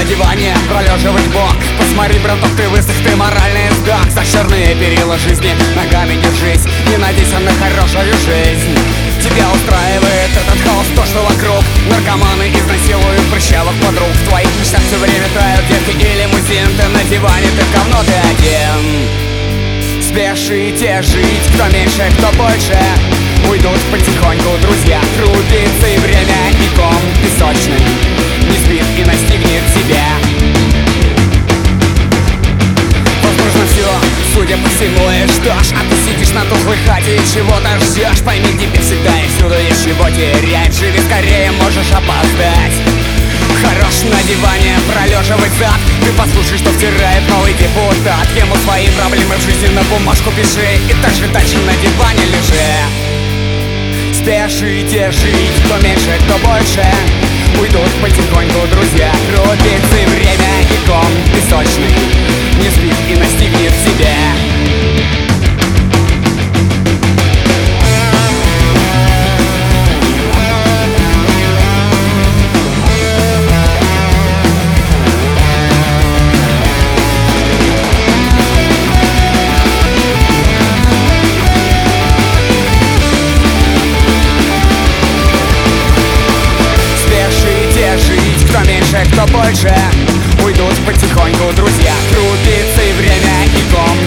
на диване пролеживать бок. Посмотри, браток, ты высох, ты моральный сдох. За черные перила жизни ногами держись, не надейся на хорошую жизнь. Тебя устраивает этот хаос, то, что вокруг. Наркоманы изнасилуют прыщавых подруг. В твоих мечтах все время тают детки и лимузин. Ты на диване, ты говно, ты один. Спешите жить, кто меньше, кто больше. Уйдут потихоньку друзья. Крутится и время, и ком песочный не спит и настигнет тебя. Возможно, все, судя по всему, и что ж, а ты сидишь на тухлой хате и чего-то ждешь. Пойми, тебе всегда и всюду есть чего терять. Живи скорее, можешь опоздать. Хорош на диване пролеживать зад. Ты послушай, что втирает новый депутат. Ему свои проблемы в жизни на бумажку пиши. И так же дальше на диване лежи. Спешите жить, кто меньше, кто больше. Уйдут потихоньку друзья. Крутится и время, и ком песочный не спит и настигнет тебя. Кто больше, уйдут потихоньку друзья. Крутится и время, и ком